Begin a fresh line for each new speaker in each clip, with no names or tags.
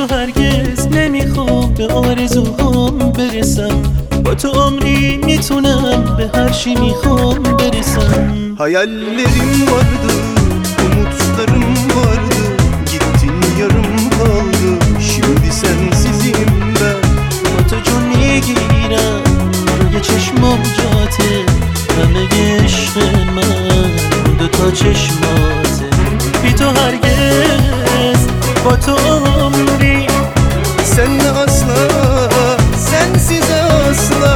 تو هرگز نمیخوام به آرزوهام برسم، با تو عمری میتونم به هر چی میخوام برسم.
Hayallerim vardı, umutlarım vardı, gittin yarım kaldı, şimdi sensizim ben.
با تو جون میگیرم روی چشمام جاته، همه عشق من دوتا چشماته. بی تو هرگز با تو عمری،
Senle asla, sensiz asla.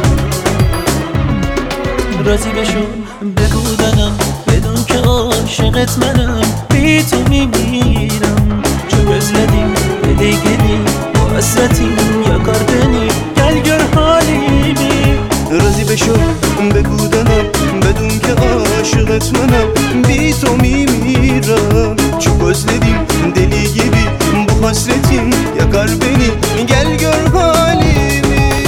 راضی بشو بگودنم بدون که عاشقت منم، بی تو میمیرم. Çok özledim dediğini bu hasretin yakar beni, gel gör halimi.
Razı beşo بگودنم بدون که عاشق etmenem, bir to میمیرم. Çok özledim deli gibi bu hasretin yakar beni, gel gör halimi.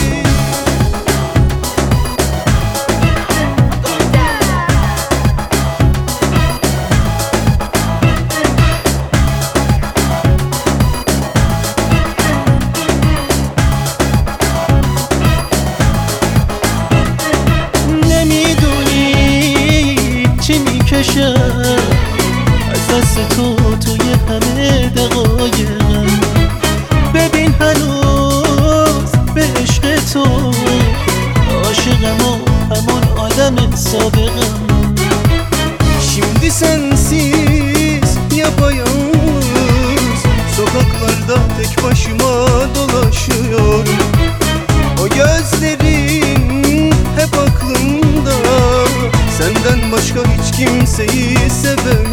از دست تو توی همه دقایقم، ببین هنوز به عشق تو عاشقم و همون آدم سابقم.
Şimdi sensiz yapayalnız, sokaklarda tek başıma dolaşıyorum. O gözlerin hep aklımda, senden başka hiç kimseyi sevemiyorum.